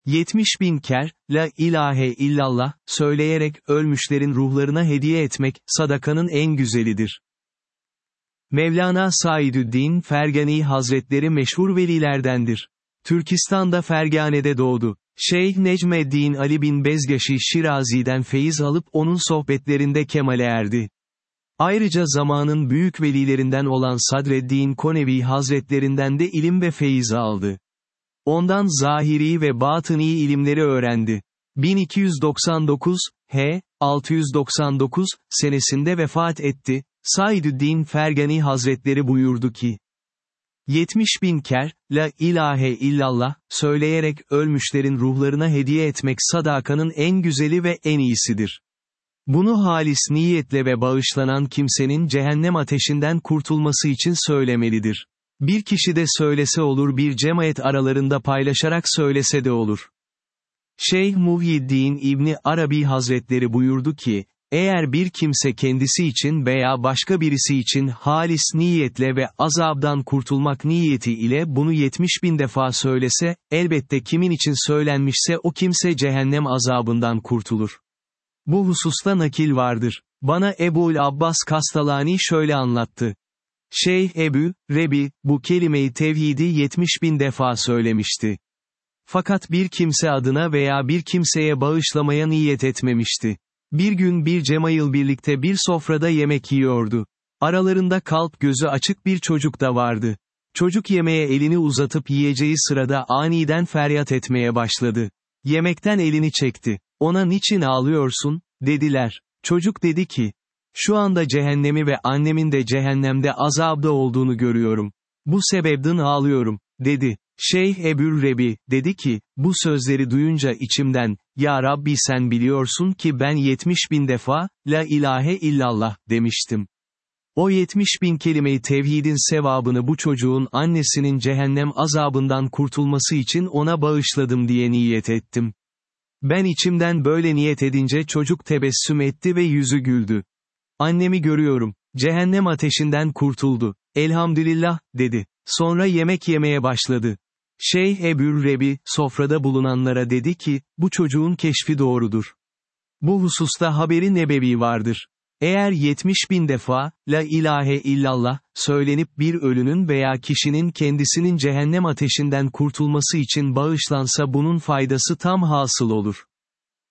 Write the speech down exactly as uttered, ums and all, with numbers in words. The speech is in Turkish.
yetmiş bin ker, la ilahe illallah, söyleyerek ölmüşlerin ruhlarına hediye etmek, sadakanın en güzelidir. Mevlana Saidüddin Fergani Hazretleri meşhur velilerdendir. Türkistan'da Fergane'de doğdu. Şeyh Necmeddin Ali bin Bezgaşi Şirazi'den feyiz alıp onun sohbetlerinde kemale erdi. Ayrıca zamanın büyük velilerinden olan Sadreddin Konevi Hazretlerinden de ilim ve feyiz aldı. Ondan zahiri ve batıni ilimleri öğrendi. bin iki yüz doksan dokuz, H. altı yüz doksan dokuz, senesinde vefat etti. Saidüddin Fergani Hazretleri buyurdu ki, yetmiş bin ker, la ilahe illallah, söyleyerek ölmüşlerin ruhlarına hediye etmek sadakanın en güzeli ve en iyisidir. Bunu halis niyetle ve bağışlanan kimsenin cehennem ateşinden kurtulması için söylemelidir. Bir kişi de söylese olur, bir cemaat aralarında paylaşarak söylese de olur. Şeyh Muhyiddin İbni Arabi Hazretleri buyurdu ki, eğer bir kimse kendisi için veya başka birisi için halis niyetle ve azabdan kurtulmak niyeti ile bunu yetmiş bin defa söylese, elbette kimin için söylenmişse o kimse cehennem azabından kurtulur. Bu hususta nakil vardır. Bana Ebu'l Abbas Kastalani şöyle anlattı. Şeyh Ebu, Rebi, bu kelime-i tevhidi yetmiş bin defa söylemişti. Fakat bir kimse adına veya bir kimseye bağışlamaya niyet etmemişti. Bir gün bir cemail birlikte bir sofrada yemek yiyordu. Aralarında kalp gözü açık bir çocuk da vardı. Çocuk yemeğe elini uzatıp yiyeceği sırada aniden feryat etmeye başladı. Yemekten elini çekti. Ona niçin ağlıyorsun, dediler. Çocuk dedi ki, şu anda cehennemi ve annemin de cehennemde azabda olduğunu görüyorum. Bu sebepten ağlıyorum, dedi. Şeyh Ebu Rebi, dedi ki, bu sözleri duyunca içimden, ya Rabbi sen biliyorsun ki ben yetmiş bin defa, la ilahe illallah, demiştim. O yetmiş bin kelime-i tevhidin sevabını bu çocuğun annesinin cehennem azabından kurtulması için ona bağışladım diye niyet ettim. Ben içimden böyle niyet edince çocuk tebessüm etti ve yüzü güldü. Annemi görüyorum, cehennem ateşinden kurtuldu, elhamdülillah, dedi. Sonra yemek yemeye başladı. Şeyh Ebu Rebi, sofrada bulunanlara dedi ki, bu çocuğun keşfi doğrudur. Bu hususta haberi nebevi vardır. Eğer yetmiş bin defa, la ilahe illallah, söylenip bir ölünün veya kişinin kendisinin cehennem ateşinden kurtulması için bağışlansa bunun faydası tam hasıl olur.